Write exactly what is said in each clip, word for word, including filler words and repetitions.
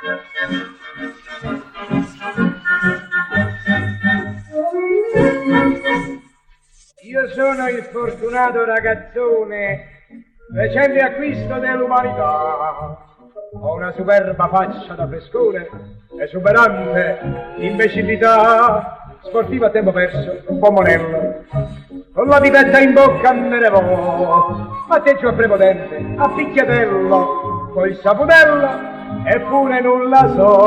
Io sono il fortunato ragazzone, recente acquisto dell'umanità. Ho una superba faccia da frescone, esuberante imbecillità, sportiva a tempo perso, un po' monello, con la pipetta in bocca me ne vo, atteggio a prepotente, a picchiatello, col saputello, eppure nulla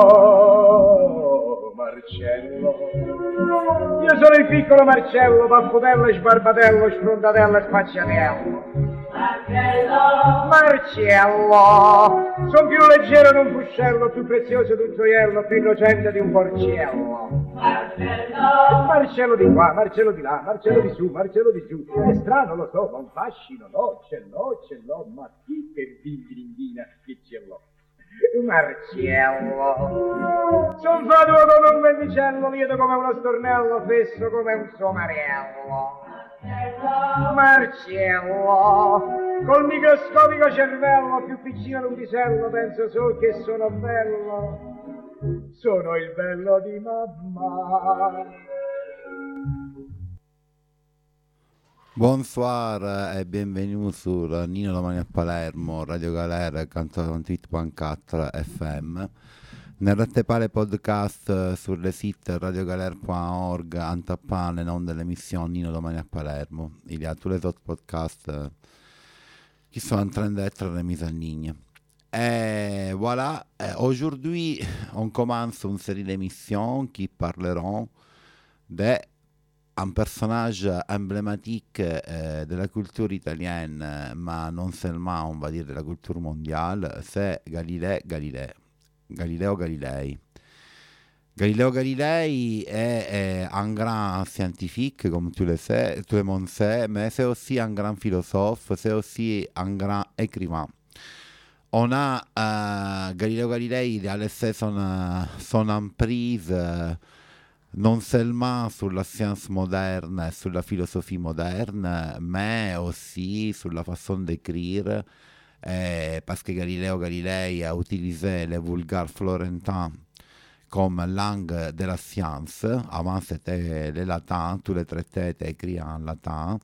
so, Marcello. Io sono il piccolo Marcello, paffutello, sbarbatello, sfrontatello e spacciatello. Marcello! Marcello! Son più leggero di un fuscello, più prezioso di un gioiello, più innocente di un porciello. Marcello! Marcello di qua, Marcello di là, Marcello di su, Marcello di giù. È strano, lo so, ma un fascino, no, ce l'ho, ce l'ho, ma chi che dinghina che ce l'ho? Marcello! Son fatuo come un vendicello, lieto come uno stornello, fesso come un somariello. Marcello, col microscopico cervello, più piccino di un pisello, penso solo che sono bello, sono il bello di mamma. Bonsoir e bienvenue sur Nino Domani a Palermo, Radio Galera, cantoventuit virgule quattro F M. Ne rattrapare les podcasts sur le sites radiogalère point org, en tapant le nom de l'émission Nino Domani à Palermo. Il y a tous les autres podcasts euh, qui sont en train d'être remis en ligne. Et voilà, et aujourd'hui on commence une série d'émissions qui parleront d'un personnage emblématique euh, de la culture italienne, mais non seulement, on va dire, de la culture mondiale, c'est Galilée Galilei. Galileo Galilei. Galileo Galilei est, est un grand scientifique, comme tu le sais, tout le monde sait, mais c'est aussi un grand philosophe, c'est aussi un grand écrivain. On a euh, Galileo Galilei, il a laissé son, euh, son emprise euh, non seulement sur la science moderne, sur la philosophie moderne, mais aussi sur la façon d'écrire. Eh, parce que Galileo Galilei a utilisé le vulgaire florentin comme langue de la science. Avant c'était le latin, tous les traités étaient écrits en latin.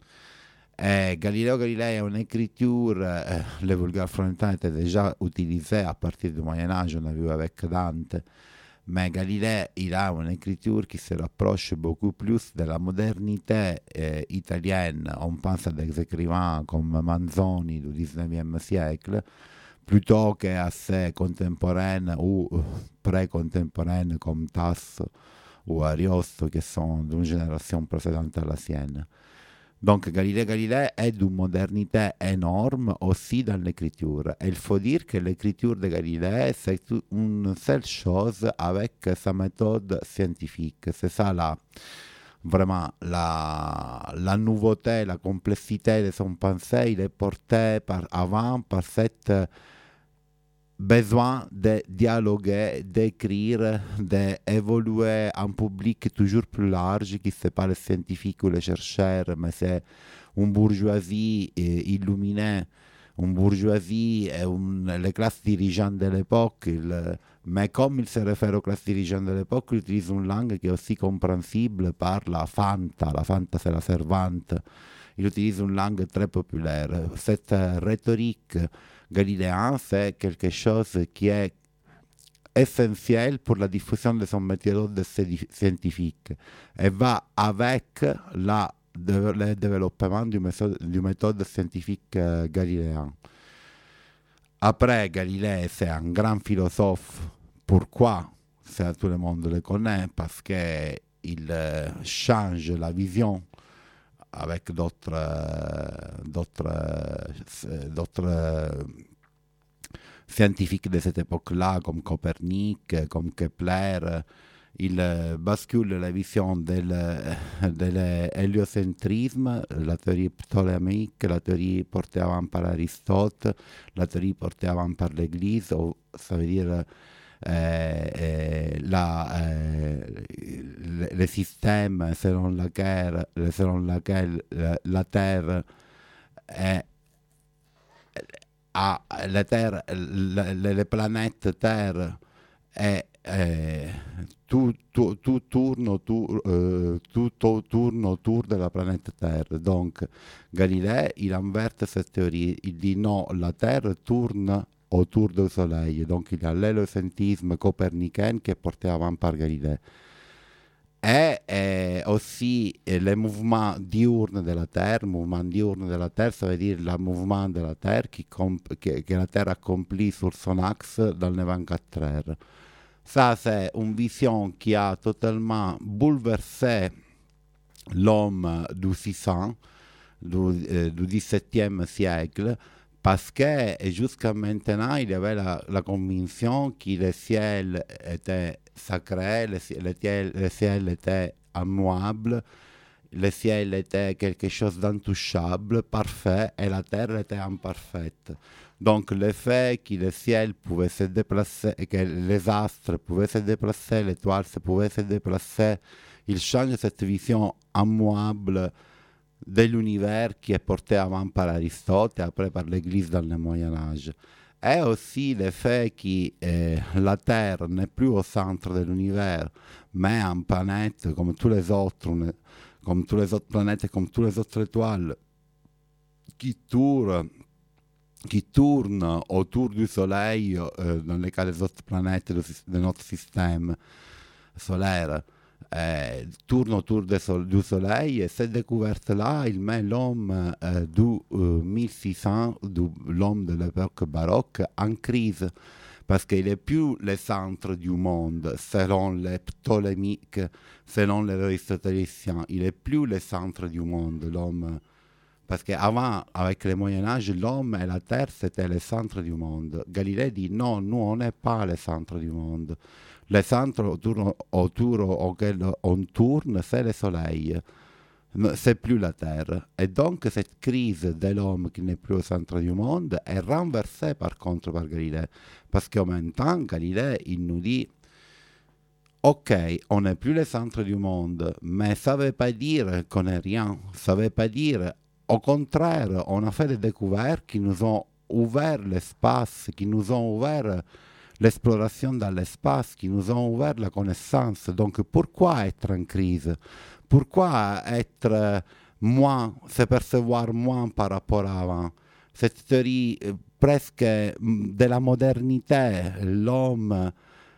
Et Galileo Galilei a une écriture, eh, le vulgaire florentin était déjà utilisé à partir du Moyen-Âge, on a vu avec Dante. Mais Galilée, il a une écriture qui se rapproche beaucoup plus de la modernité euh, italienne. On pense à des écrivains comme Manzoni du dix-neuvième siècle, plutôt qu'à ses contemporaines ou pré-contemporaines comme Tasso ou Ariosto, qui sont d'une génération précédente à la sienne. Donc Galilée Galilei est d'une modernité énorme aussi dans l'écriture. Et il faut dire que l'écriture de Galilée, c'est une seule chose avec sa méthode scientifique. C'est ça là, vraiment la, la nouveauté, la complexité de son pensée. Il est porté par avant par cette besoin de dialoguer, d'écrire, d'évoluer en public toujours plus large, qui n'est pas les scientifiques ou les chercheurs, mais c'est une bourgeoisie illuminée, une bourgeoisie et une, les classes dirigeantes de l'époque. Il, mais comme il se réfère aux classes dirigeantes de l'époque, il utilise une langue qui est aussi compréhensible par la fanta. La fanta, c'est la servante. Il utilise une langue très populaire. Cette rhétorique galiléen, c'est quelque chose qui est essentiel pour la diffusion de son méthode scientifique et va avec la, de, le développement du méthode, du méthode scientifique euh, galiléen. Après, Galilée, c'est un grand philosophe. Pourquoi? Ça, tout le monde le connaît, parce qu'il euh, change la vision avec d'autres, euh, d'autres, euh, d'autres euh, scientifiques de cette époque-là, comme Copernic, comme Kepler. Il euh, bascule la vision de l'héliocentrisme, la théorie ptolémique, la théorie portée avant par Aristote, la théorie portée avant par l'Église, ou, ça veut dire Euh, euh, la, euh, le, le système selon lequel, selon lequel la, la Terre est à la Terre, la, les planètes Terre et euh, tout, tout, tout tourne autour, euh, tout tourne autour de la planète Terre. Donc Galilée, il inverse cette théorie, il dit non, la Terre tourne autour du Soleil. Donc il y a l'héliocentrisme copernicain qui est porté avant par Galilée. Et euh, aussi euh, le mouvement diurne de la Terre. Mouvement diurne de la Terre, ça veut dire le mouvement de la Terre qui comp- que, que la Terre accomplit sur son axe dans les vingt-quatre heures. Ça, c'est une vision qui a totalement bouleversé l'homme du six cents, du, euh, du dix-septième siècle, parce que jusqu'à maintenant, il y avait la, la conviction que le ciel était sacré, le, ci- le ciel, le ciel était immuable, le ciel était quelque chose d'intouchable, parfait, et la terre était imparfaite. Donc le fait que le ciel pouvait se déplacer, que les astres pouvaient se déplacer, l'étoile se pouvait se déplacer, il change cette vision immuable de l'univers qui est porté avant par Aristote et après par l'Église dans le Moyen Âge. Et aussi le fait que euh, la Terre n'est plus au centre de l'univers, mais une planète comme tous les autres, une- comme toutes les autres planètes et comme toutes les autres étoiles, qui tournent, qui tournent autour du Soleil, euh, dans les cas des autres planètes du de notre système solaire, euh, tourne autour de sol- du Soleil, et cette découverte-là, il met l'homme euh, du euh, mille six cents, du- l'homme de l'époque baroque, en crise, parce qu'il n'est plus le centre du monde, selon les ptolémiques, selon les aristotéliciens. Il n'est plus le centre du monde, l'homme. Parce qu'avant, avec le Moyen Âge, l'homme et la Terre, c'était le centre du monde. Galilée dit non, nous, on n'est pas le centre du monde. Le centre autour, autour auquel on tourne, c'est le Soleil. Ne- C'est plus la Terre. Et donc, cette crise de l'homme qui n'est plus au centre du monde est renversée par contre par Galilée. Parce qu'en même temps, Galilée, il nous dit ok, on n'est plus le centre du monde, mais ça ne veut pas dire qu'on n'est rien. Ça ne veut pas dire, au contraire, on a fait des découvertes qui nous ont ouvert l'espace, qui nous ont ouvert l'exploration dans l'espace, qui nous ont ouvert la connaissance. Donc pourquoi être en crise? Pourquoi être euh, moins, se percevoir moins par rapport à avant? Cette théorie euh, presque mm, de la modernité, l'homme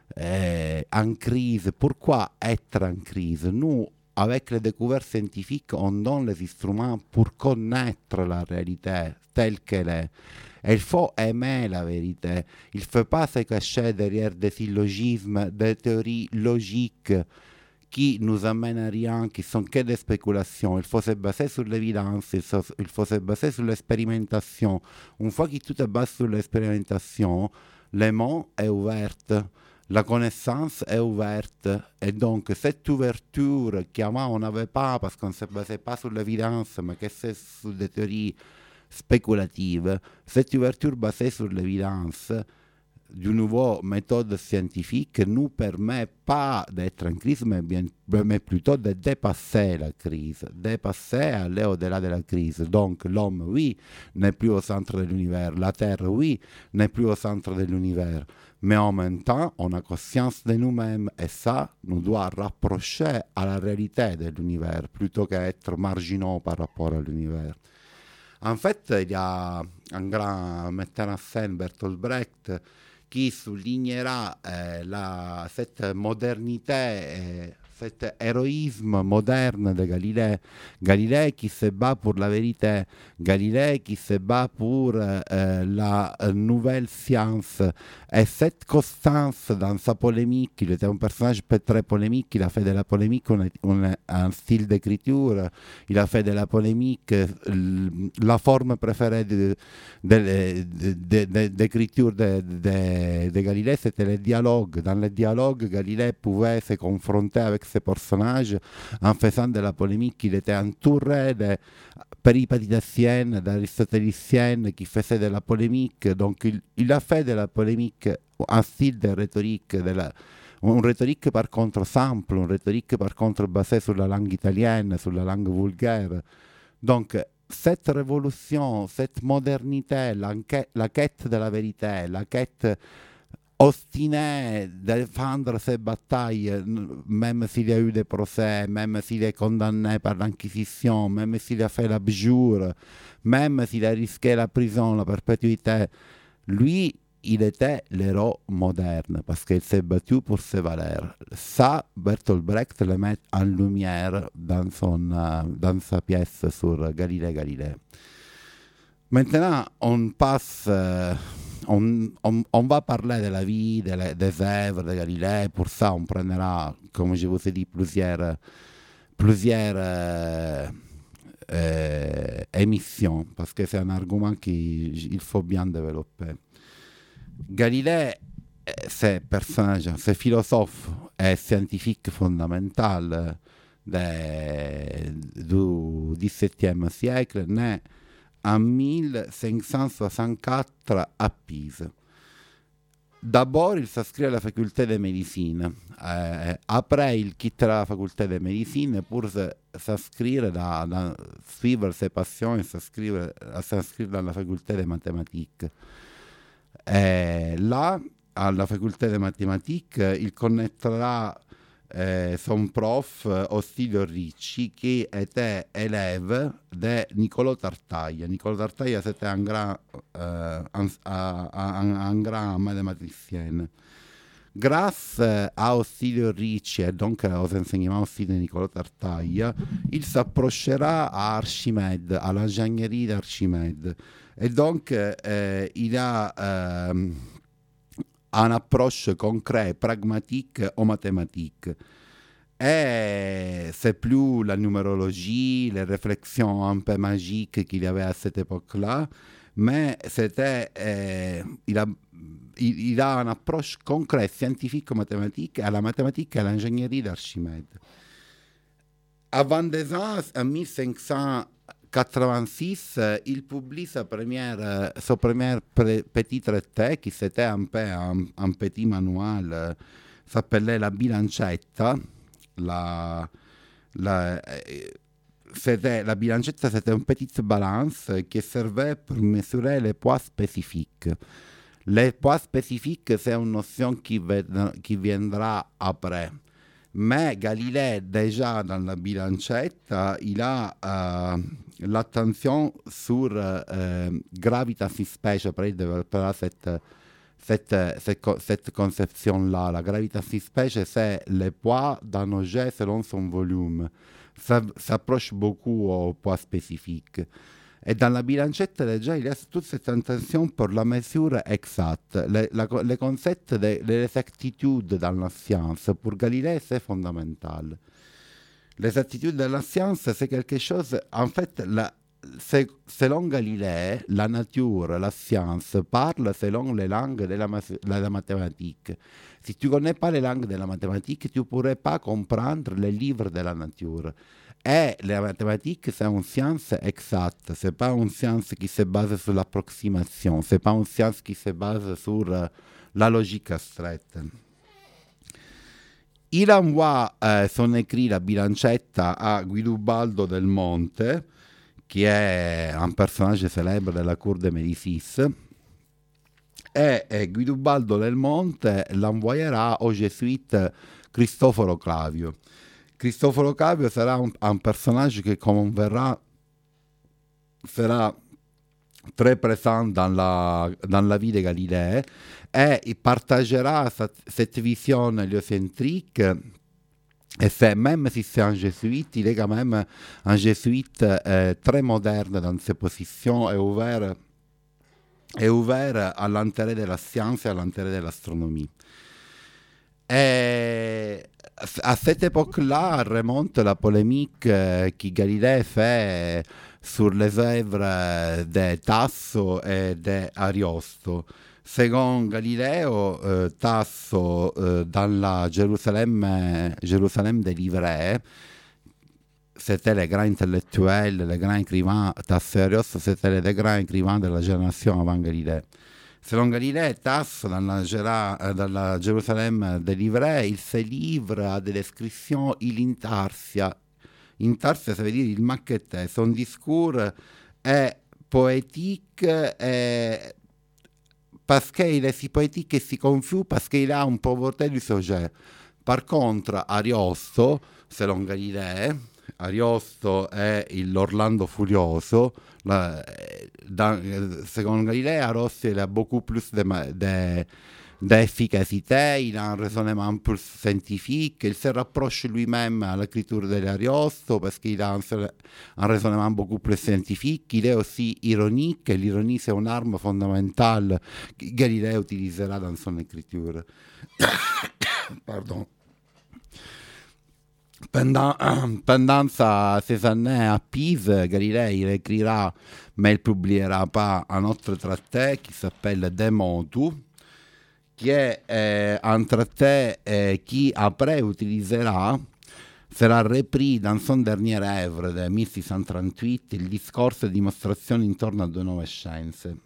eh, en crise. Pourquoi être en crise? Nous, avec les découvertes scientifiques, on donne les instruments pour connaître la réalité telle qu'elle est. Et il faut aimer la vérité. Il ne faut pas se cacher derrière des syllogismes, des théories logiques qui nous amènent à rien, qui sont que des spéculations. Il faut se baser sur l'évidence, il, so- il faut se baser sur l'expérimentation. Une fois que tout est basé sur l'expérimentation, le monde est ouvert. La connaissance est ouverte et donc cette ouverture qu'avant on n'avait pas parce qu'on ne se basait pas sur l'évidence mais que c'est sur des théories spéculatives, cette ouverture basée sur l'évidence d'une nouvelle méthode scientifique ne nous permet pas d'être en crise mais, bien, mais plutôt de dépasser la crise, dépasser, aller au-delà de la crise. Donc l'homme, oui, n'est plus au centre de l'univers, la Terre, oui, n'est plus au centre de l'univers. Mais en même temps, on a conscience de nous-mêmes et ça nous doit rapprocher à la réalité de l'univers plutôt qu'être marginaux par rapport à l'univers. En fait, il y a un grand metteur en scène, Bertolt Brecht, qui soulignera euh, la, cette modernité, euh, cet héroïsme moderne de Galilée. Galilée qui se bat pour la vérité, Galilée qui se bat pour euh, la nouvelle science. Et cette constance dans sa polémique, il était un personnage très polémique, il a fait de la polémique un, un, un style d'écriture, il a fait de la polémique la forme préférée de, de, de, de, d'écriture de, de, de Galilée, c'était le dialogue. Dans le dialogue, Galilée pouvait se confronter avec ses personnages en faisant de la polémique. Il était entouré de péripatéticiennes, d'aristotéliciennes qui faisaient de la polémique. Donc il, il a fait de la polémique un style de rhétorique, de la, une rhétorique par contre simple, une rhétorique par contre basée sur la langue italienne, sur la langue vulgaire. Donc cette révolution, cette modernité, la, la quête de la vérité, la quête ostiné de défendre ses batailles, même s'il y a eu des procès, même s'il est condamné par l'Inquisition, même s'il a fait l'abjure, même s'il a risqué la prison, la perpétuité, lui, il était l'héros moderne parce qu'il s'est battu pour ses valeurs. Ça, Bertolt Brecht le met en lumière dans, son, euh, dans sa pièce sur Galilée Galilée. Maintenant, on passe, euh, on, on, on va parler de la vie, de la, des œuvres de Galilée. Pour ça, on prendra, comme je vous ai dit, plusieurs, plusieurs euh, euh, émissions parce que c'est un argument qu'il faut bien développer. Galilée, c'est personnage, c'est philosophe et scientifique fondamental de, du dix-septième siècle, né en mille cinq cent soixante-quatre à Pise. D'abord, il s'inscrit à la faculté de médecine. Euh, après, il quittera la faculté de médecine pour s'inscrire dans, dans, suivre ses passions et s'inscrire, s'inscrire dans la faculté de mathématiques. Et là, à la faculté de mathématiques, il connaîtra eh, son prof Ostilio Ricci, qui était élève de Niccolò Tartaglia. Niccolò Tartaglia, c'était un grand, euh, un, un, un grand mathématicien. Grâce à Ostilio Ricci et donc aux enseignements aussi de Niccolò Tartaglia, il s'approchera à Archimède, à l'ingénierie d'Archimède. Et donc, euh, il a euh, une approche concrète, pragmatique aux mathématiques. Et c'est plus la numérologie, les réflexions un peu magiques qu'il y avait à cette époque-là, mais c'était, euh, il, a, il, il a une approche concrète, scientifique-mathématique, à la mathématique et à l'ingénierie d'Archimède. Avant deux ans, en mille cinq cent quatre-vingt-six, il publie sa première, son premier petit traité, qui c'était un peu un, un petit manuel, s'appelait La Bilancetta. La, la, c'était, la bilancetta, c'était une petite balance qui servait pour mesurer les poids spécifiques. Les poids spécifiques, c'est une notion qui, qui viendra après. Mais Galilée, déjà dans la bilancetta, il a euh, l'attention sur euh, gravitas in specie, après il développera cette, cette, cette, cette conception-là. La gravitas in specie, c'est le poids d'un objet selon son volume. Ça s'approche beaucoup au poids spécifique. Et dans la bilancetta, déjà, il y a toute cette intention pour la mesure exacte. Le, la, le concept de, de l'exactitude dans la science, pour Galilée, c'est fondamental. L'exactitude de la science, c'est quelque chose, en fait, la, c'est, selon Galilée, la nature, la science, parle selon les langues de la, de la mathématique. Si tu ne connais pas les langues de la mathématique, tu ne pourrais pas comprendre les livres de la nature. Et la mathématique, c'est une science exacte, ce n'est pas une science qui se base sur l'approximation, ce n'est pas une science qui se base sur uh, la logique abstraite. Il envoie uh, son écrit La Bilancetta à Guidubaldo del Monte, qui est un personnage célèbre de la cour de Médicis, et, et Guidubaldo del Monte l'envoyera au jésuite Cristoforo Clavio. Cristoforo Clavio sarà un, un personnage qui, comme on verra, sera très présent dans la, dans la vie de Galilée et il partagera cette, cette vision héliocentrique. Et c'est, même si c'est un jésuite, il est quand même un jésuite euh, très moderne dans ses positions et ouvert, et ouvert à l'intérêt de la science et à l'intérêt de l'astronomie. Et à cette époque-là remonte la polémique que Galilée fait sur les œuvres de Tasso et d'Ariosto. Selon Galileo, euh, Tasso, euh, dans la Jérusalem, Jérusalem délivrée, c'était les grands intellectuels, les grands écrivains. Tasso et Ariosto, c'était les grands écrivains de la génération avant Galilée. Selon Galilée, Tasso, dans la, Géra, dans la Jérusalem délivrée, il se livre à des descriptions il intarsia. Intarsia, ça veut dire il maquettait. Son discours est poétique et parce qu'il est si poétique et si confus, parce qu'il a une pauvreté du sujet. Par contre, Ariosto, selon Galilei, Ariosto è il l'Orlando Furioso. La, dans, selon Galilei, Ariosto il a beaucoup plus de, de, d'efficacité, il a un raisonnement plus scientifique, il se rapproche lui-même à l'écriture d'Ariosto parce qu'il a un, un raisonnement beaucoup plus scientifique. Il est aussi ironique, et l'ironie c'est une arme fondamentale que Galilei utilisera dans son écriture. Pardon. Pendant, pendant sa, ses années à Pise, Galilei écrira, mais il ne publiera pas un autre traité qui s'appelle De Motu, qui est euh, un traité euh, qui après utilisera, sera repris dans son dernier œuvre del milleseicentotrentuno, il discorso di dimostrazione intorno a due nuove scienze.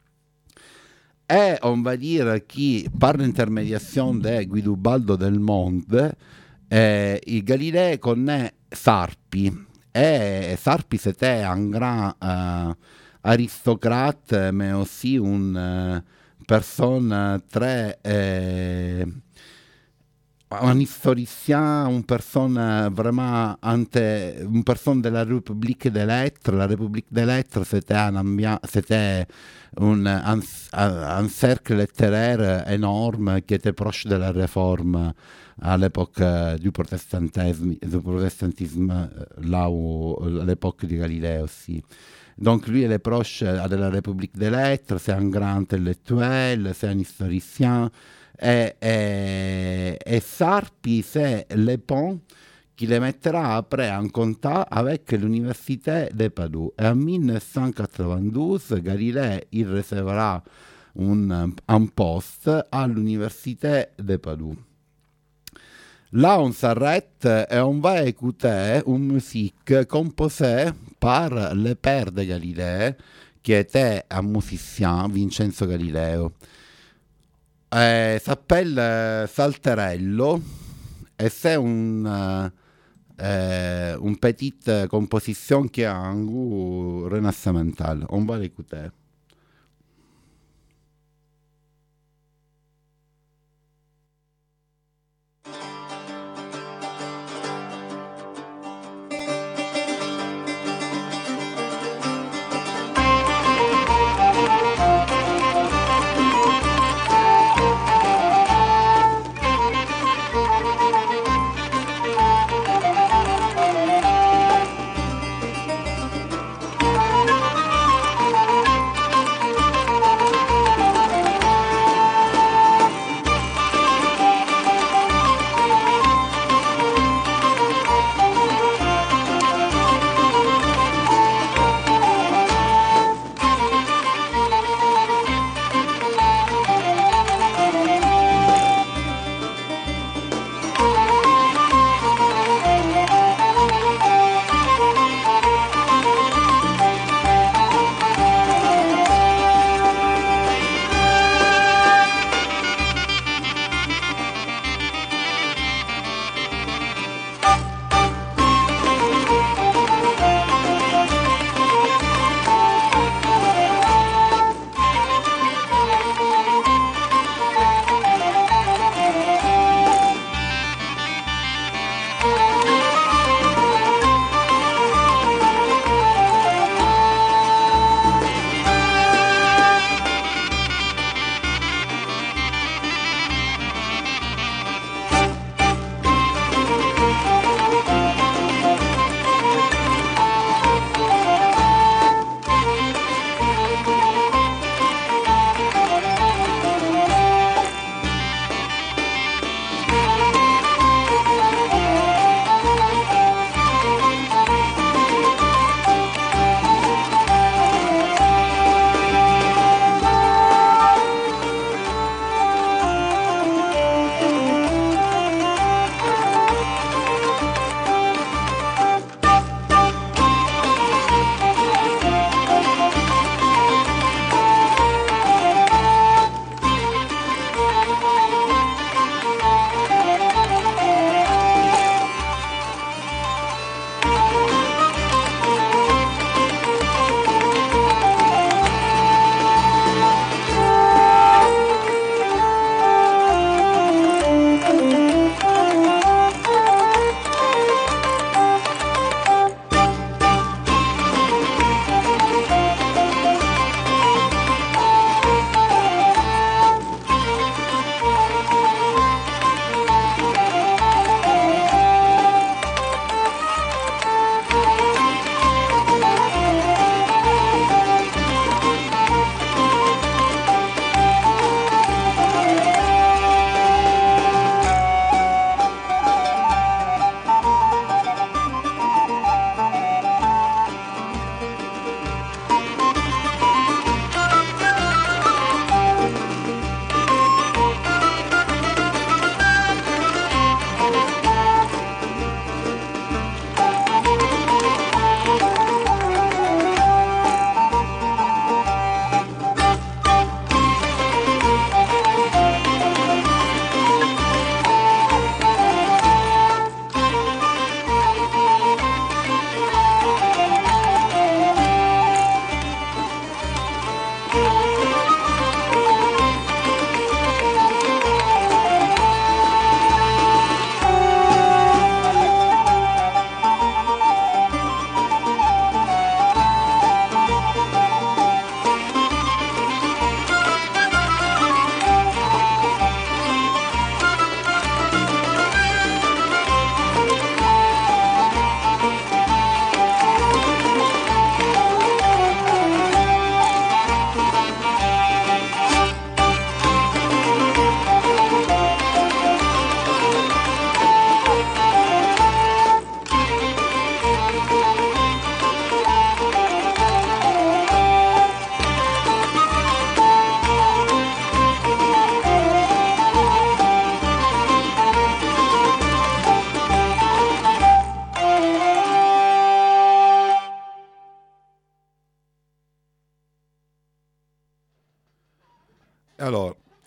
Et on va dire que par l'intermédiation de Guidobaldo del Monte, eh, il Galilei connaît Sarpi, et Sarpi c'était un grand euh, aristocrate, mais aussi une euh, personne très euh, un historien, une personne vraiment ante, une personne de la République des Lettres. La République des Lettres, c'était un, ambia- c'était un, un, un cercle littéraire énorme qui était proche de la Réforme à l'époque du protestantisme, du protestantisme là où, à l'époque di Galileo aussi. Donc lui, il est proche de la République des Lettres, c'est un grand intellectuel, c'est un historien. Et, et, et Sarpi, c'est le pont qui le mettra après en contact avec l'Université de Padoue. Et en milleneufcent Galilei il recevra un, un poste all'Université de Padoue. Là, on s'arrête et on va écouter une musique composée par le père de Galilei, qui était un musicien, Vincenzo Galileo. Eh, s'appelle euh, Salterello et c'est une, euh, euh, une petite composition qui a un goût renascimental. On va l'écouter.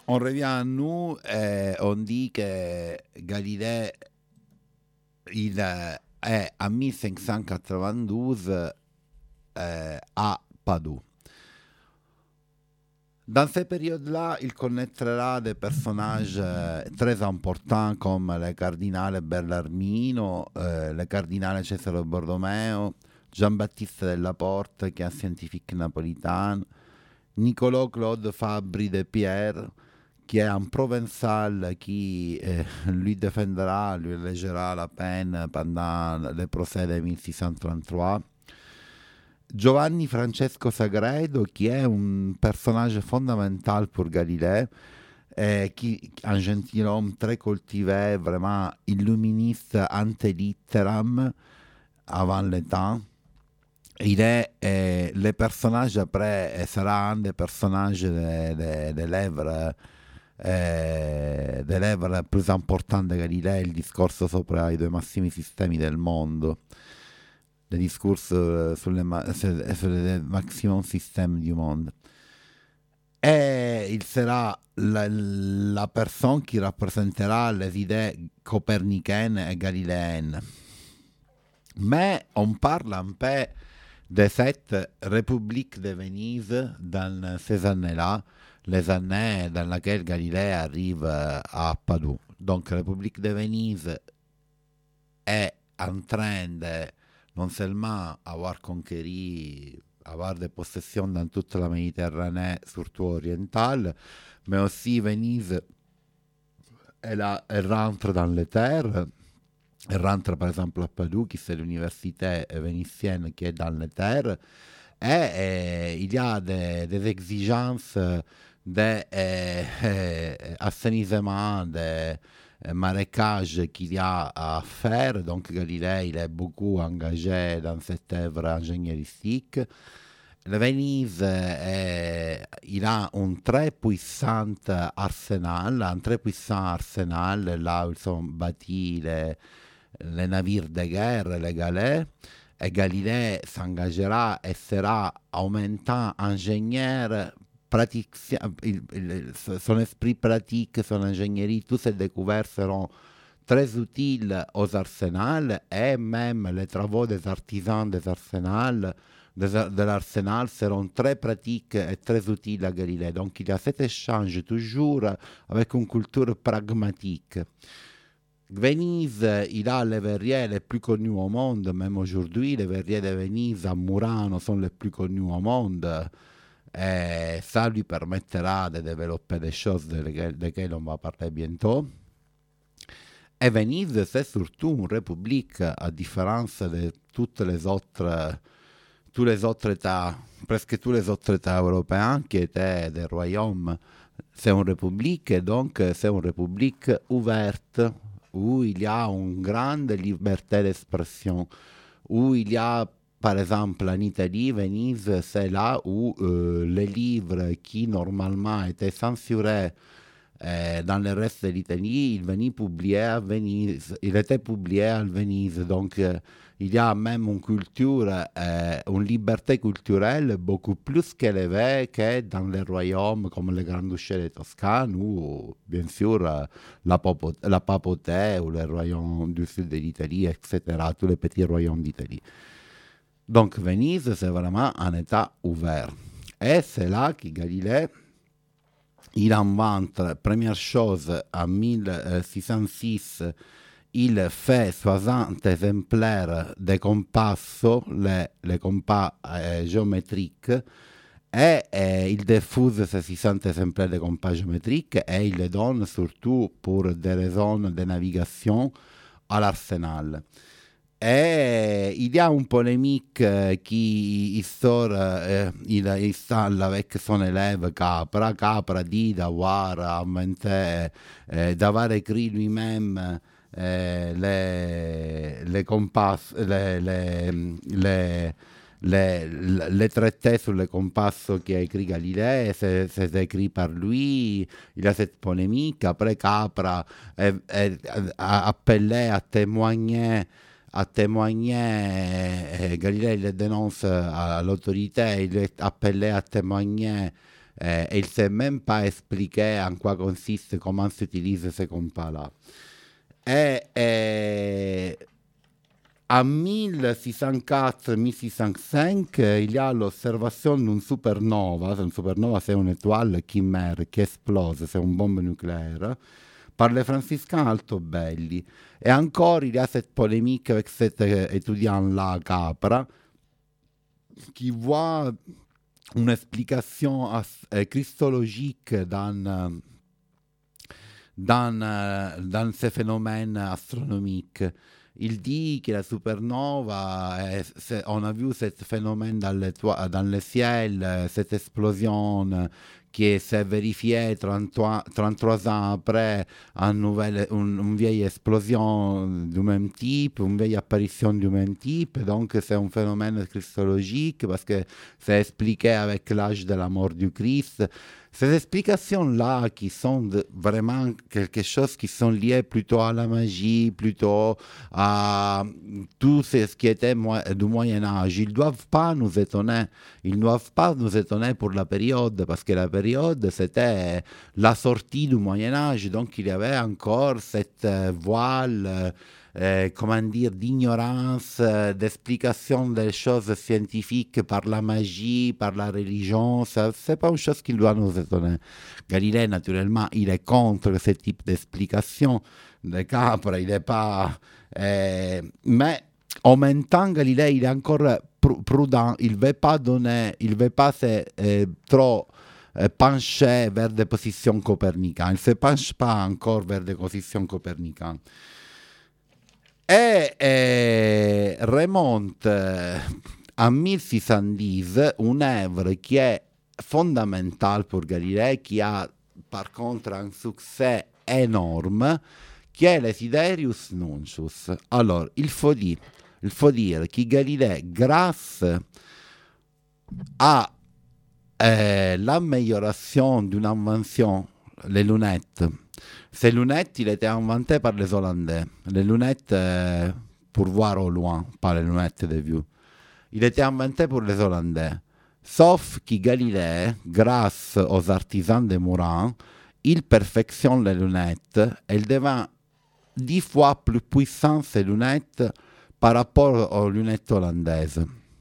on revient à nous et on dit que Galilée il est en mille cinq cent quatre-vingt-douze euh, à Padoue. Dans ces périodes-là, il connaîtra des personnages euh, très importants comme le cardinale Bellarmino, euh, le cardinale Cesare Borromeo, Jean-Baptiste Della Porte, qui est un scientifique napolitain, Nicolas Claude Fabri de Pierre, qui est un provençal qui euh, lui défendra, lui allégera la peine pendant le procès de mille six cent trente-trois. Giovanni Francesco Sagredo, qui est un personnage fondamental pour Galilée, et qui un gentilhomme très cultivé, vraiment illuministe ante litteram, avant le temps. Il est euh, le personnage après euh, sera un des personnages des de, de l'œuvre eh, de l'œuvre più importante di Galilei, il discorso sopra i due massimi sistemi del mondo, il discorso sulle, sulle maximum système du monde. Et il sera la, la personne qui représentera les idées copernicaines et galiléennes. Mais on parle un peu de cette République de Venise dans ces années-là, les années dans lesquelles Galilée arrive à Padoue. Donc la République de Venise est en train de non seulement avoir conquéri, avoir des possessions dans toute la Méditerranée, surtout orientale, mais aussi Venise, elle, a, elle rentre dans les terres. Elle rentre par exemple à Padoue, qui c'est l'université vénitienne qui est dans les terres, et, et il y a des, des exigences d'assainissement, de, euh, de marécage qu'il y a à faire. Donc Galilée il est beaucoup engagé dans cette œuvre ingénieristique. Le Venise, est, il a un très puissant arsenal, un très puissant arsenal, là où ils sont bâtis les, les navires de guerre, les galets, et Galilée s'engagera et sera en même temps ingénieur, pratique, il, il, son esprit pratique, son ingénierie, toutes ces découvertes seront très utiles aux arsenals, et même les travaux des artisans des arsenals, de, de l'arsenal seront très pratiques et très utiles à Galilée. Donc il y a cet échange toujours avec une culture pragmatique. Venise, il a les verriers les plus connus au monde, même aujourd'hui, les verriers de Venise à Murano sont les plus connus au monde, et ça lui permettra de développer des choses desquelles on va parler bientôt. Et Venise, c'est surtout une république, à différence de toutes les autres, tous les autres États, presque tous les autres États européens qui étaient des royaumes. C'est une république, et donc c'est une république ouverte, où il y a une grande liberté d'expression, où il y a, par exemple, en Italie, Venise, c'est là où euh, les livres qui normalement étaient censurés euh, dans le reste de l'Italie, ils venaient publiés à Venise, ils étaient publiés à Venise. Donc euh, il y a même une culture, euh, une liberté culturelle beaucoup plus élevée que dans les royaumes comme le Grand-Duché de Toscane ou bien sûr la, papauté, la papauté ou les royaumes du sud de l'Italie, et cetera, tous les petits royaumes d'Italie. Donc Venise, c'est vraiment un état ouvert. Et c'est là que Galilée, il invente, première chose, en mille six cent six, il fait soixante exemplaires de compasso, les, les compas euh, géométriques, et, et il diffuse ces soixante exemplaires de compas géométriques et il les donne surtout pour des raisons de navigation à l'arsenal. Et il y a une polémique qui sort, euh, il installe avec son élève Capra. Capra dit d'avoir inventé, euh, d'avoir écrit lui-même eh, les, les compas, les, les, les, les, les traités sur le compasso qui a écrit Galilée, c'est, c'est écrit par lui. Il y a cette polémique. Après, Capra est, est, a appelé à témoigner à témoigner, eh, Galilée le dénonce à l'autorité, il est appelé à témoigner Euh, et il ne sait même pas expliquer en quoi consiste, comment s'utilisent ces compas-là. Et, et en mille six cent quatre mille six cent cinq, il y a l'observation d'une supernova. Une supernova, c'est une étoile chimère qui explose, c'est une bombe nucléaire, par les franciscains Altobelli. Et encore, il y a cette polémique avec cet étudiant-là, Capra, qui voit une explication euh, christologique dans, euh, dans, euh, dans ces phénomènes astronomiques. Il dit que la supernova, est, on a vu ce phénomène dans, les toits, dans le ciel, cette explosion qui s'est vérifiée trente-trois, trente-trois ans après, une, nouvelle, une, une vieille explosion du même type, une vieille apparition du même type. Donc c'est un phénomène christologique parce que c'est expliqué avec l'âge de la mort du Christ. Ces explications-là qui sont de, vraiment quelque chose qui sont liées plutôt à la magie, plutôt à tout ce qui était mo- du Moyen-Âge, ils ne doivent pas nous étonner. Ils ne doivent pas nous étonner pour la période, parce que la période, c'était la sortie du Moyen-Âge, donc il y avait encore cette euh, voile... Euh, Euh, comment dire, d'ignorance, euh, d'explication des choses scientifiques par la magie, par la religion, ça, c'est pas une chose qui doit nous étonner. Galilée, naturellement, il est contre ce type d'explication de Capra, il n'est pas... Euh, mais en même temps, Galilée, il est encore pr- prudent, il ne veut pas donner, il ne veut pas se, euh, trop... pencher vers des positions copernicaines. Il ne se penche pas encore vers des positions copernicaines. Et, et remonte en mille six cent dix une œuvre qui est fondamentale pour Galilée, qui a par contre un succès énorme, qui est le Sidereus Nuncius. Alors, il faut dire, il faut dire que Galilée, grâce à euh, l'amélioration d'une invention, les lunettes, ces lunettes, il étaient inventées par les Hollandais. Les lunettes euh, pour voir au loin, pas les lunettes de vue. Il était inventé pour les Hollandais. Sauf que Galilée, grâce aux artisans de Moulins, il perfectionne les lunettes et il devient dix fois plus puissant ces lunettes par rapport aux lunettes hollandaises.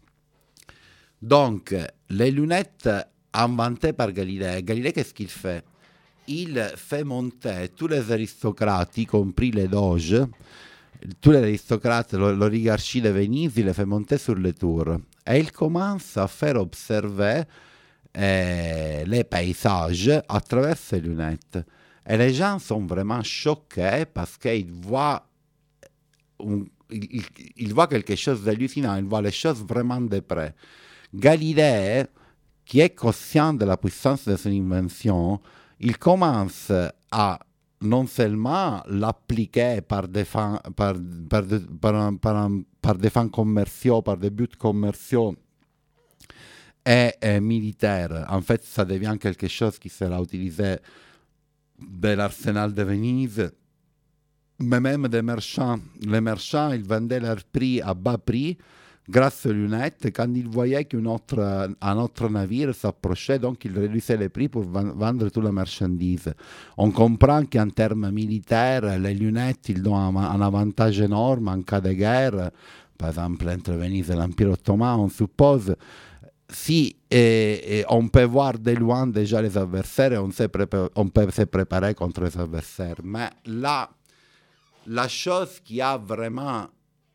Donc, les lunettes inventées par Galilée, Galilée, qu'est-ce qu'il fait? Il fait monter tous les aristocrates, y compris les doges, tous les aristocrates, l'oligarchie de Venise, il les fait monter sur les tours. Et il commence à faire observer eh, les paysages à travers ses lunettes. Et les gens sont vraiment choqués parce qu'ils voient, un, ils, ils voient quelque chose d'hallucinant, ils voient les choses vraiment de près. Galilée, qui est conscient de la puissance de son invention, il commence à non seulement l'appliquer par des fins, par, par, par, par, par des fins commerciaux, par des buts commerciaux et, et militaires. En fait, ça devient quelque chose qui sera utilisé de l'arsenal de Venise, mais même des marchands. Les marchands, ils vendaient leurs prix à bas prix, grâce aux lunettes, quand ils voyaient qu'un autre, un autre navire s'approchait, donc ils réduisaient les prix pour vendre toute la marchandise. On comprend qu'en termes militaires, les lunettes, ils donnent un, un avantage énorme en cas de guerre, par exemple entre Venise et l'Empire ottoman, on suppose. Si et, et on peut voir de loin déjà les adversaires et on, prépar- on peut se préparer contre les adversaires. Mais là, la chose qui a vraiment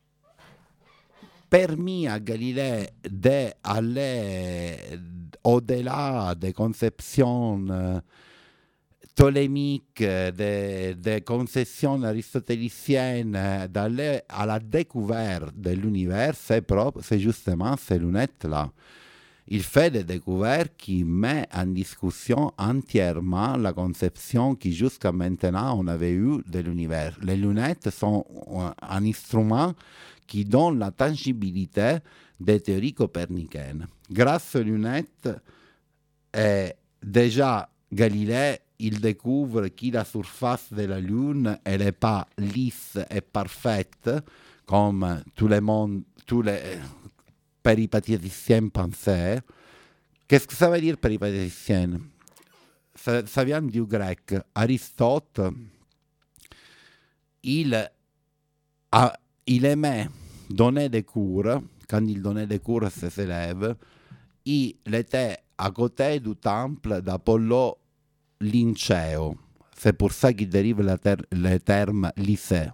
permis à Galilée d'aller au-delà des conceptions euh, ptolémiques, des, des conceptions aristotéliciennes, d'aller à la découverte de l'univers, c'est, propre, c'est justement ces lunettes-là. Il fait des découvertes qui mettent en discussion entièrement la conception qui jusqu'à maintenant on avait eue de l'univers. Les lunettes sont un instrument qui donne la tangibilité des théories coperniciennes. Grâce aux lunettes, eh, déjà Galilée, il découvre que la surface de la Lune, elle n'est pas lisse et parfaite, comme tout le monde, tous les péripatéticiens pensaient. Qu'est-ce que ça veut dire péripatéticienne? ça, ça vient du grec. Aristote, il, a, il aimait donner des cours. Quand il donnait des cours à ses élèves, il était à côté du temple d'Apollo Linceo. C'est pour ça qu'il dérive le, ter- le terme lycée.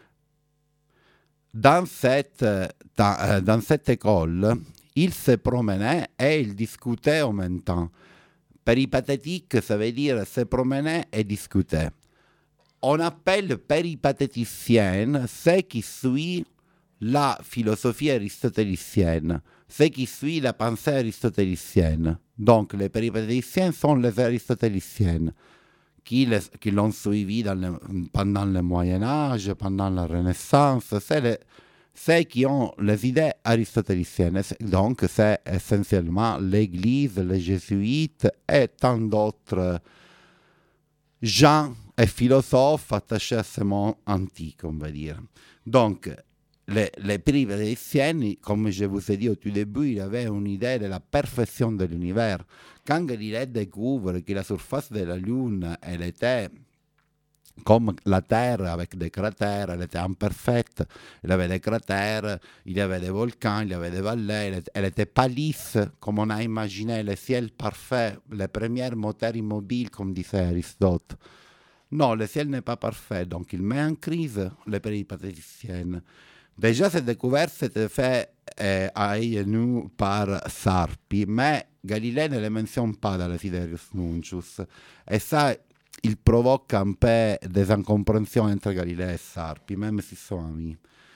Dans cette, dans cette école, il se promenait et il discutait en même temps. Péripatétique, ça veut dire se promener et discuter. On appelle péripatéticienne ce qui suit la philosophie aristotélicienne, ce qui suit la pensée aristotélicienne. Donc les péripatéticiens sont les aristotéliciennes qui, les, qui l'ont suivi dans le, pendant le Moyen-Âge, pendant la Renaissance. C'est les, ceux qui ont les idées aristotéliciennes. Donc c'est essentiellement l'Église, les jésuites et tant d'autres gens et philosophes attachés à ce monde antique, on va dire. Donc, les, les péripatéticiens, comme je vous ai dit au tout début, ils avaient une idée de la perfection de l'univers. Quand Galilée découvre que la surface de la Lune, elle était comme la Terre avec des cratères, elle était imparfaite, il y avait des cratères, il y avait des volcans, il y avait des vallées, elle, elle était pas lisse, comme on a imaginé, le ciel parfait, les premiers moteurs immobiles, comme disait Aristote. Non, le ciel n'est pas parfait, donc il met en crise les péripatéticiennes. Déjà, cette découverte s'était faite euh, à œil nu par Sarpi, mais Galilée ne le mentionne pas dans le Siderius Nuncius. Et ça, il provoque un peu des incompréhensions entre Galilée et Sarpi, même s'ils sont amis.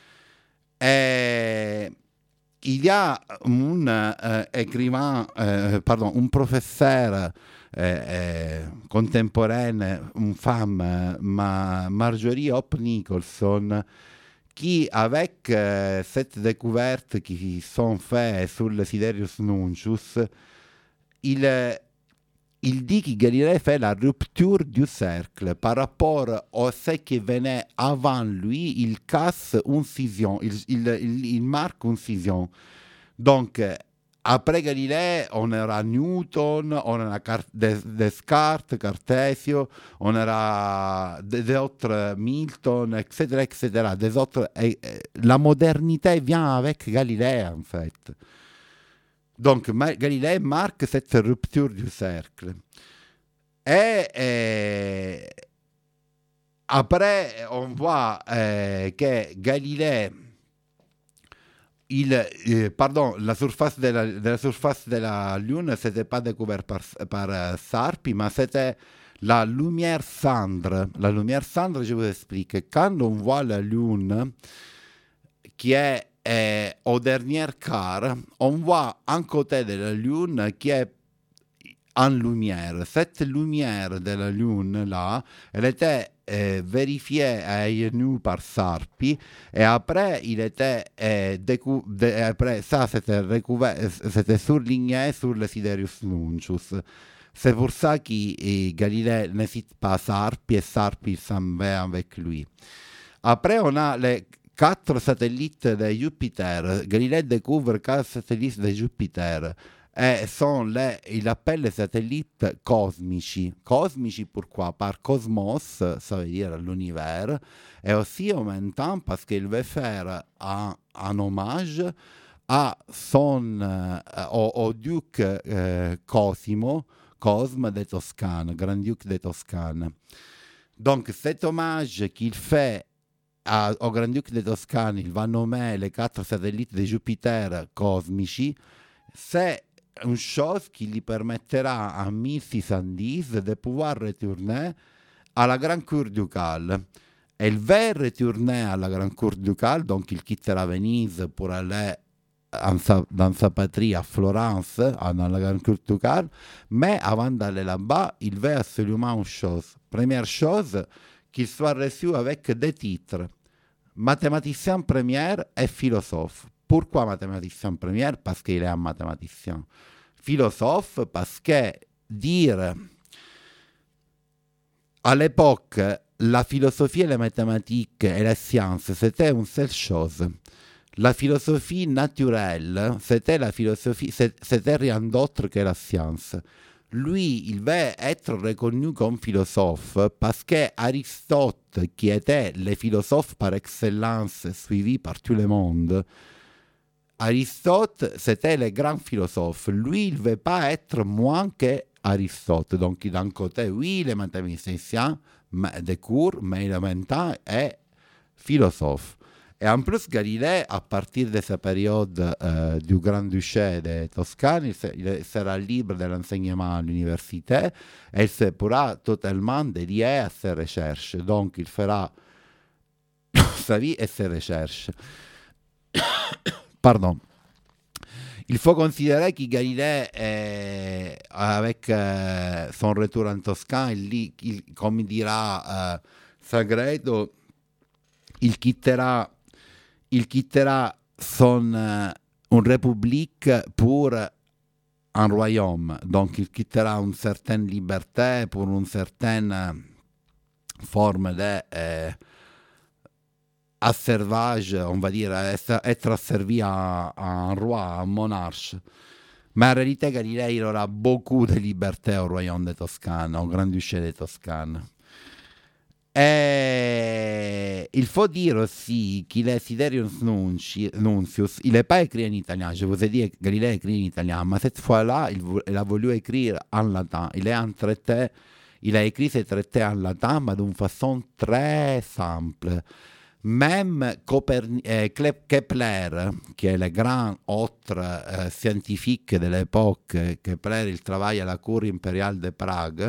Et il y a un euh, écrivain, euh, pardon, un professeur euh, euh, contemporaine, une femme, ma Marjorie Hope Nicholson, qui, avec euh, cette découverte qui sont faites sur le Siderius Nuncius, il, il dit que Galilée fait la rupture du cercle par rapport à ce qui venait avant lui. Il casse une scission, il, il, il, il marque une scission. Donc, après Galilée, on aura Newton, on aura Car- Des- Descartes, Cartesio, on aura des autres Milton, et cetera, et cetera. Des autres, et, et, la modernité vient avec Galilée, en fait. Donc, ma- Galilée marque cette rupture du cercle. Et, et après, on voit euh, que Galilée, Il, eh, pardon, la surface de la, de la surface de la Lune, c'était pas découvert par, par uh, Sarpi, mais c'était la lumière cendre. La lumière cendre, je vous explique. Quand on voit la Lune, qui est eh, au dernier quart, on voit un côté de la Lune qui est en lumière. Cette lumière de la Lune, là, elle était euh, vérifiée à œil nu par Sarpi, et après, il était, euh, décou- de- après ça, c'était, recouvert, c'était surligné sur le Siderius Nuncius. C'est pour ça que eh, Galilée ne cite pas Sarpi, et Sarpi s'en va avec lui. Après, on a les quatre satellites de Jupiter. Galilée découvre quatre satellites de Jupiter. Et sont les, il appelle les satellites cosmici. Cosmici pourquoi? Par cosmos, ça veut dire l'univers, et aussi en même temps parce qu'il veut faire un, un hommage à son, euh, au, au duc euh, Cosimo, Cosme de Toscane, grand-duc de Toscane. Donc cet hommage qu'il fait à, au grand-duc de Toscane, il va nommer les quatre satellites de Jupiter cosmici, c'est une chose qui lui permettra en mille six cent dix de pouvoir retourner à la grande cour ducale. Elle va retourner à la grande cour ducale, donc il quittera Venise pour aller sa, dans sa patrie à Florence, dans la grande cour ducale, mais avant d'aller là-bas, il veut absolument une chose. Première chose, qu'il soit reçu avec des titres. Mathématicien premier et philosophe. Pourquoi mathématicien premier? Parce qu'il est un mathématicien. Philosophe, parce que dire à l'époque la philosophie et la mathématique et la science, c'était une seule chose. La philosophie naturelle, c'était la philosophie, c'était rien d'autre que la science. lui, il va être reconnu comme philosophe parce que Aristote, qui était le philosophe par excellence suivi par tout le monde, Aristote, c'était le grand philosophe. Lui, il ne veut pas être moins que Aristote. Donc, d'un côté, oui, il est mathématicien de cours, mais en même temps est philosophe. Et en plus, Galilée, à partir de sa période euh, du Grand-Duché de Toscane, il, se, il sera libre de l'enseignement à l'université et il se pourra totalement dédier à ses recherches. Donc, il fera sa vie et ses recherches. Pardon. Il faut considérer que Galilée, eh, avec eh, son retour en Toscane, il, il, comme dira eh, Sagredo, il quittera, il quittera son, uh, une république pour un royaume. Donc il quittera une certaine liberté pour une certaine forme de eh, asservage, on va dire, être asservi à, à un roi, à un monarque. Mais en réalité, Galilée il aura beaucoup de liberté au royaume de Toscane, au Grand-Duché de Toscane. Et il faut dire aussi qu'il est Siderius Nuncius, il n'est pas écrit en italien. Je vous ai dit que Galilée écrit en italien, mais cette fois-là, il, il a voulu écrire en latin. Il est un traité, il a écrit ses traités en latin, mais d'une façon très simple. Même Coperni- eh, Kepler, qui est le grand autre eh, scientifique de l'époque, Kepler, il travaille à la cour impériale de Prague.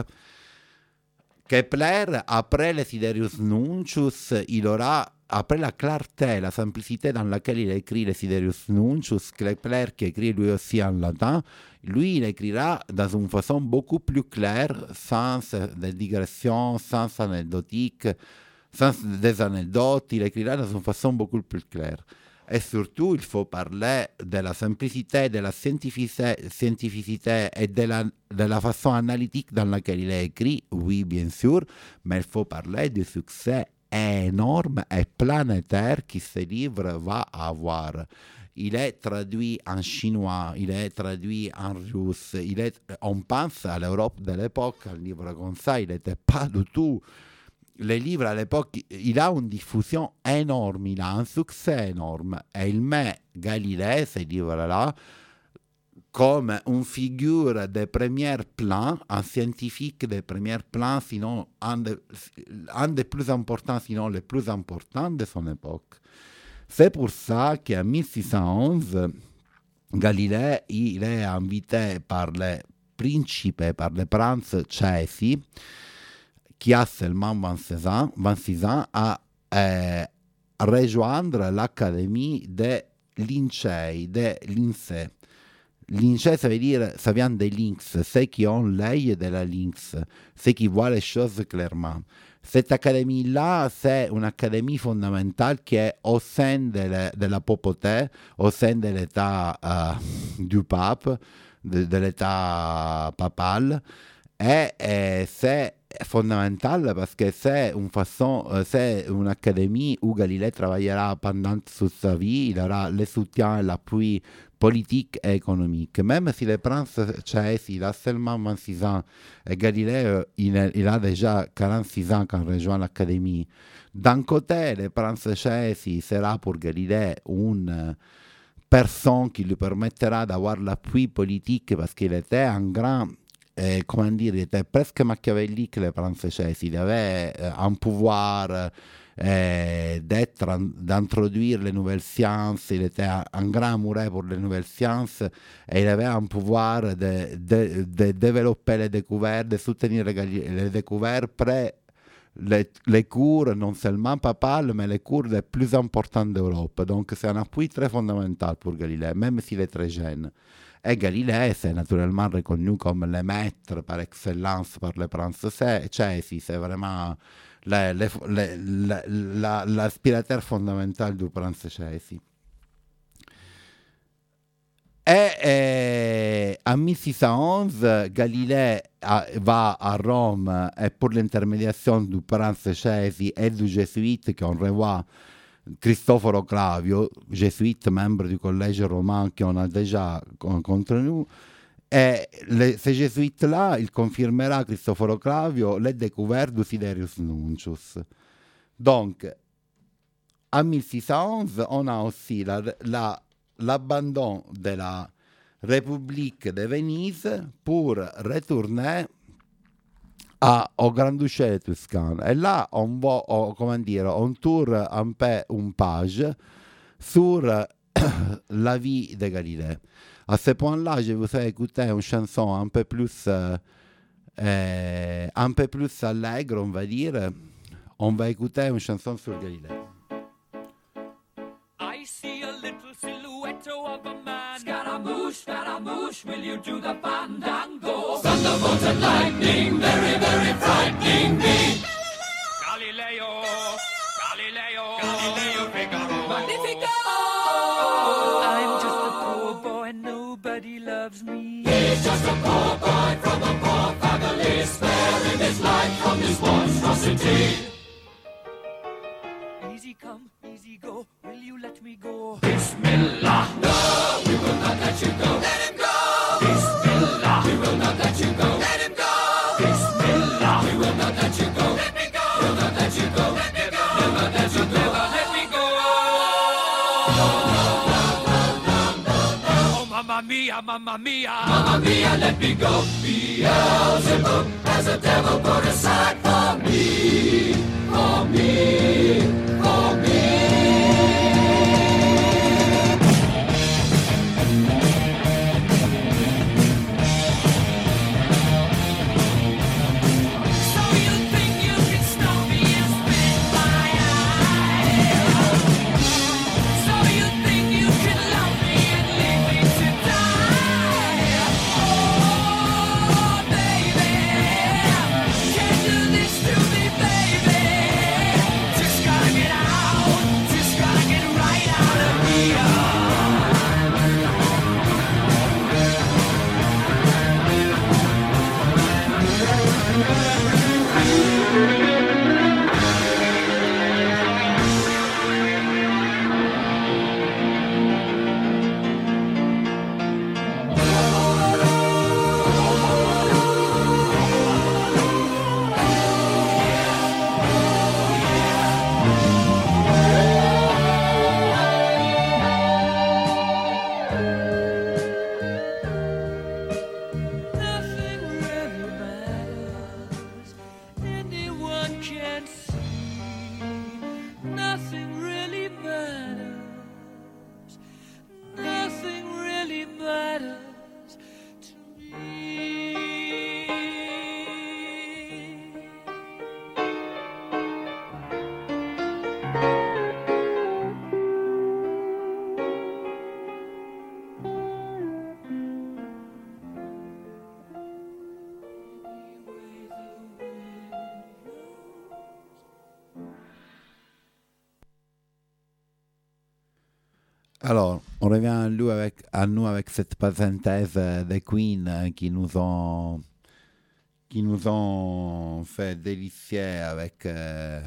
Kepler, après le Siderius Nuncius, il aura, après la clarté, la simplicité dans laquelle il écrit le Siderius Nuncius, Kepler qui écrit lui aussi en latin, lui il écrira dans une façon beaucoup plus claire, sans des digressions, sans anecdotiques, sans des anecdotes, il écrira dans une façon beaucoup plus claire. Et surtout, il faut parler de la simplicité, de la scientificité, scientificité et de la, de la façon analytique dans laquelle il est écrit, oui, bien sûr, mais il faut parler du succès énorme et planétaire que ce livre va avoir. Il est traduit en chinois, il est traduit en russe, il est, on pense à l'Europe de l'époque, un livre comme ça, il n'était pas du tout... Les livres à l'époque, il a une diffusion énorme, il a un succès énorme. Et il met Galilée, ce livre-là, comme une figure de premier plan, un scientifique de premier plan, sinon un, de, un des plus importants, sinon le plus important de son époque. C'est pour ça qu'en mille six cent onze, Galilée il est invité par les principes, par les princes cesi, qui a seulement vingt-six ans, vingt-six ans à euh, rejoindre l'académie de Lincei, de l'INSEE. Lincei, ça veut dire, ça vient des lynx, ceux qui ont l'œil de la lynx, ceux qui voient les choses clairement. Cette académie-là, c'est une académie fondamentale qui est au sein de la, de la papauté, au sein de l'état euh, du pape, de, de l'état papal, et, et c'est fondamental parce que c'est une façon, c'est une académie où Galilée travaillera pendant toute sa vie, il aura le soutien et l'appui politique et économique. Même si le prince cesi il a seulement vingt-six ans et Galilée il, il a déjà quarante-six ans quand il rejoint l'académie, d'un côté le prince cesi sera pour Galilée une personne qui lui permettra d'avoir l'appui politique parce qu'il était un grand Eh, comment dire, il était presque machiavélique le prince cesi, il avait euh, un pouvoir euh, d'être, d'introduire les nouvelles sciences, il était un, un grand amoureux pour les nouvelles sciences et il avait un pouvoir de, de, de développer les découvertes, de soutenir les, les découvertes près les, les cours, non seulement papales, mais les cours les plus importants d'Europe. Donc c'est un appui très fondamental pour Galilée, même s'il est très jeune. Et Galilée c'est naturellement reconnu comme le maître par excellence par le prince cesi, c'est vraiment le, le, le, le, l'aspirateur fondamental du prince cesi. Et, et en mille six cent onze, Galilée a, va à Rome et pour l'intermédiation du prince cesi et du jésuite qu'on revoit Cristoforo Clavio, jésuite, membre du collège romain qu'on a déjà contre nous, Et le, ces jésuites-là, il confirmera Cristoforo Clavio, les découvert du Siderius Nuncius. Donc, en mille six cent onze, on a aussi la, la, l'abandon de la République de Venise pour retourner à, au Granducelle Toscano. Et là, on va, on, comment dire, on tourne un peu un page sur la vie de Galilée. À ce point-là, je vous ai écouté une chanson un peu plus, euh, euh, un peu plus allègre, on va dire. On va écouter une chanson sur Galilée. I see a little silhouette of a man. Scaramouche, Scaramouche, will you do the fandango? Thunderbolt and lightning, very, very frightening me. Galileo, Galileo, Galileo Figaro. Magnifico! I'm just a poor boy, nobody loves me. He's just a poor boy from a poor family, sparing his life from this monstrosity. Easy come, easy go, will you let me go? Bismillah, no, we will not let you go. Let him go. Bismillah, we will not let you go. Let him go. Bismillah, we will not let you go. Let me go. We'll not let you go. Let me go. Never let you go. Never let me go. No, no, no, no, no, no, no. Oh, mamma mia, mamma mia, mamma mia, let me go. Beelzebub has a devil put aside for me, for me, for me. Alors, on revient à nous avec, à nous avec cette parenthèse des Queen qui nous ont, qui nous ont fait délicier avec euh,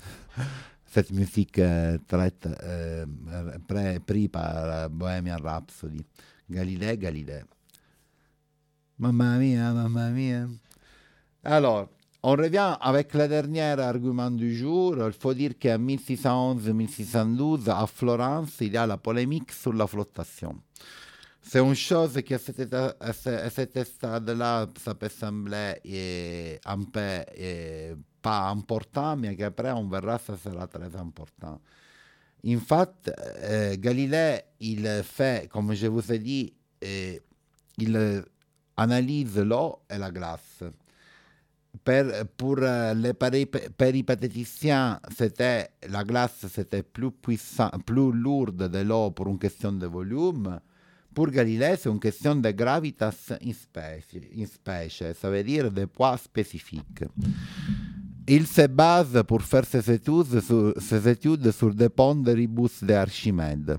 cette musique euh, très, euh, prise par Bohemian Rhapsody. Galilée, Galilée. Mamma mia, mamma mia. Alors, on revient avec le dernier argument du jour. Il faut dire qu'en mille six cent onze mille six cent douze, à Florence, il y a la polémique sur la flottation. C'est une chose qui, à cet, à cet stade-là, ça peut sembler eh, un peu eh, pas important, mais qu'après, on verra, ça sera très important. En fait, eh, Galilée, il fait, comme je vous ai dit, eh, il analyse l'eau et la glace. Per, pour les péripatéticiens, c'était, la glace c'était plus puissant, plus lourde de l'eau pour une question de volume. Pour Galilée, c'est une question de gravitas in specie, in specie, ça veut dire de poids spécifiques. Il se base pour faire ses études sur, ses études sur des ponderibus de Archimède,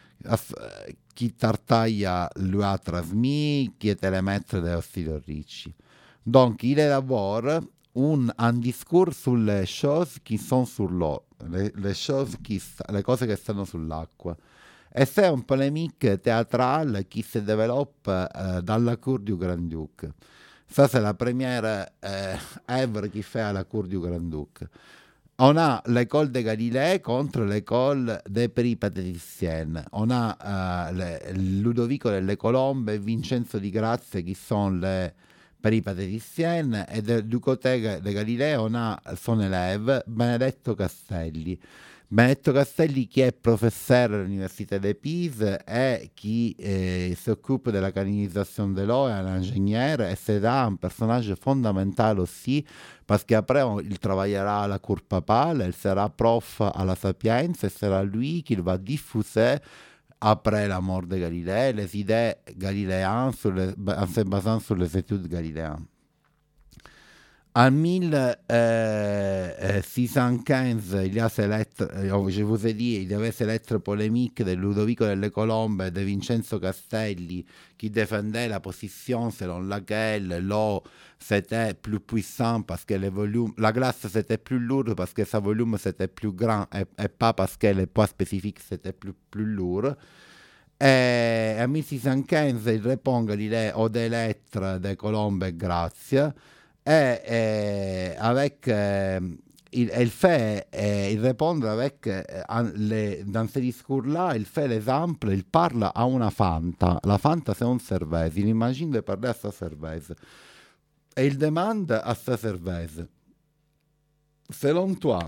qui Tartaglia lui a transmis, qui était le maître de Ostilio Ricci. Donc, il élabore un, un discours sur les choses qui sont sur l'eau, les, les, choses qui, les cose che stanno sull'acqua. Et c'est une polémique théâtrale qui se développe euh, dans la cour du Grand-Duc. Ça, c'est la première euh, œuvre qu'il fait à la cour du Grand-Duc. On a l'école de Galilée contre l'école des péripatéticiennes. On a euh, le, Ludovico delle Colombe et Vincenzo di Grazia qui sont les péripatéticiennes, et de, du côté de Galilée on a son élève Benedetto Castelli. Benedetto Castelli qui est professeur à l'université de Pise et qui eh, s'occupe de la canonisation de l'eau, est un ingénieur et c'est un personnage fondamental aussi parce qu'après on, il travaillera à la cour papale, il sera prof à la Sapienza et sera lui qui va diffuser après la mort de Galilée les idées galiléennes sur les, en se basant sur les études galiléennes. En mille six cent quinze, il y a ces lettres, je vous ai dit, il y avait ces lettres polémiques de Ludovico delle Colombe et de Vincenzo Castelli qui défendaient la position selon laquelle l'eau c'était plus puissant parce que le volume, la glace c'était plus lourde parce que sa volume c'était plus grand et, et pas parce que le poids spécifique c'était plus, plus lourd. Et en mille six cent quinze il répond Galilée aux des lettres de Colombe et Grazia. Et, et avec euh, il, il fait euh, il répond avec euh, les, dans ce discours-là il fait l'exemple, il parle à una Fanta. La Fanta c'est une cerveza, il imagine de parler à sa cerveza et il demande à sa cerveza: selon toi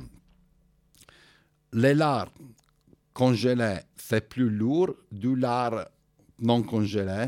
le lard congelé c'est plus lourd du lard non congelé?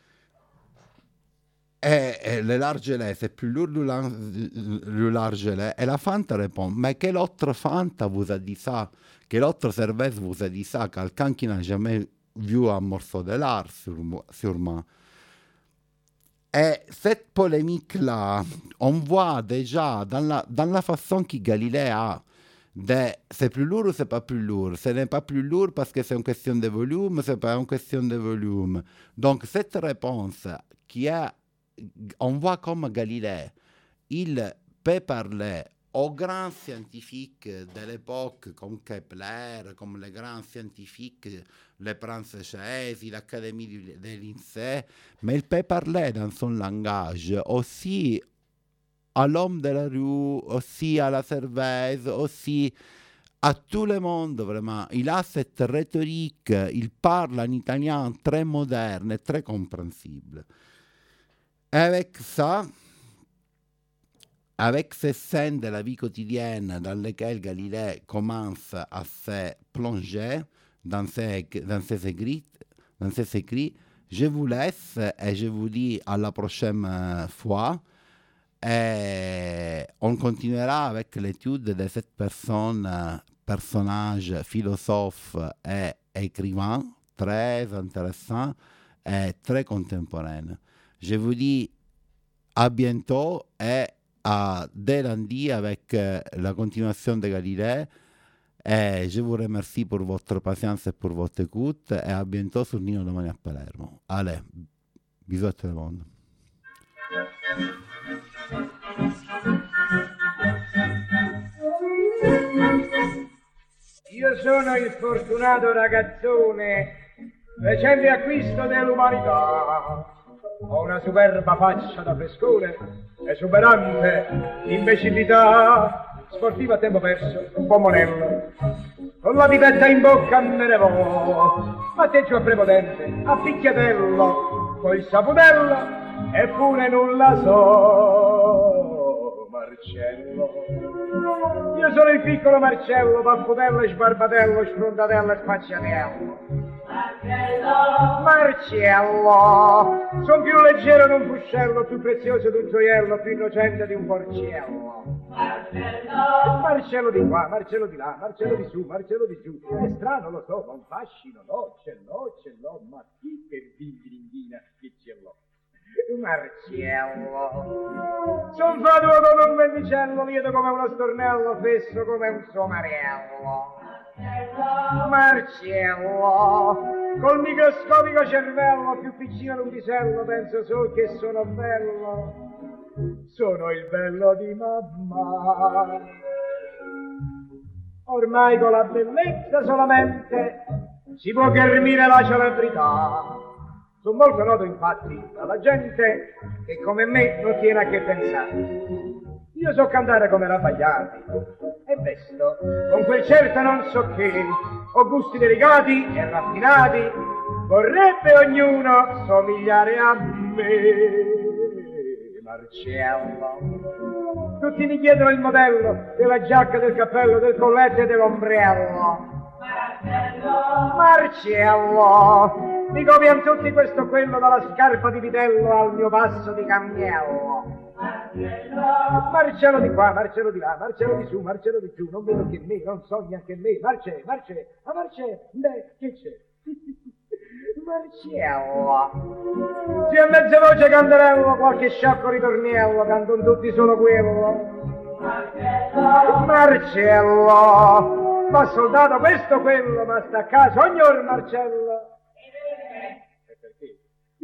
Et, et le lard gelé, c'est plus lourd du lard, du lard gelé. Et la Fanta répond: mais quelle autre Fanta vous a dit ça? Quelle autre cerveza vous a dit ça? Quelqu'un qui n'a jamais vu un morceau de lard, sûrement. Et cette polémique-là, on voit déjà dans la, dans la façon que Galilée a de c'est plus lourd ou c'est pas plus lourd. Ce n'est pas plus lourd parce que c'est une question de volume, c'est pas une question de volume. Donc cette réponse qui est, on voit comme Galilée, il peut parler aux grands scientifiques de l'époque, comme Kepler, comme les grands scientifiques, les princes Cesi, l'Académie de l'INSEE, mais il peut parler dans son langage aussi à l'homme de la rue, aussi à la cerveza, aussi à tout le monde, vraiment. Il a cette rhétorique, il parle en italien très moderne et très compréhensible. Avec ça, avec ces scènes de la vie quotidienne dans lesquelles Galilée commence à se plonger dans ses, dans ses écrits, dans ses écrits, je vous laisse et je vous dis à la prochaine fois. Et on continuera avec l'étude de cette personne, personnage, philosophe et écrivain très intéressant et très contemporain. Je vous dis à bientôt et à dès lundi avec euh, la continuation de Galilée. Et je vous remercie pour votre patience et pour votre écoute. Et à bientôt sur Nino Domani a Palermo. Allez, bisous à tout le monde. Io sono il fortunato ragazzone, recente acquisto dell'umanità. Ho una superba faccia da frescone, esuberante imbecillità, sportiva a tempo perso, un po' monello, con la pipetta in bocca me ne vo, atteggio a prepotente, a picchiatello, poi saputello, eppure nulla so, Marcello. Io sono il piccolo Marcello, paffutello, sbarbatello, sfrontatello e spacciatello. Marcello, Marcello, son più leggero di un fuscello, più prezioso di un gioiello, più innocente di un porciello. Marcello, Marcello di qua, Marcello di là, Marcello di su, Marcello di giù. È strano, lo so, ma un fascino, no, ce l'ho, ce l'ho, ma chi che bimbiringhina che ce l'ho. Marcello, son fatuo come un vendicello, lieto come uno stornello, fesso come un somarello. Marcello, col microscopico cervello, più piccino di un pisello, penso solo che sono bello, sono il bello di mamma. Ormai con la bellezza solamente si può ghermire la celebrità. Sono molto noto infatti dalla gente che come me non tiene a che pensare. Io so cantare come Rabbagliati e vesto con quel certo non so che, ho gusti delicati e raffinati, vorrebbe ognuno somigliare a me. Marcello, tutti mi chiedono il modello della giacca, del cappello, del colletto e dell'ombrello. Marcello, Marcello, mi copiano tutti questo o quello, dalla scarpa di vitello al mio passo di cammello. Marcello, Marcello di qua, Marcello di là, Marcello di su, Marcello di giù, non vedo che me, non so neanche me. Marce, Marce, ma Marce, beh, che c'è? Marcello, se a mezza voce canterello, qualche sciocco ritorniello, cantano tutti solo quello. Marcello, Marcello, ma soldato questo quello, ma sta a casa ogni ora Marcello. E perché?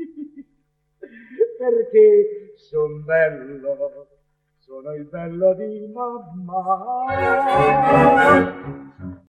Perché son bello, sono il bello di mamma.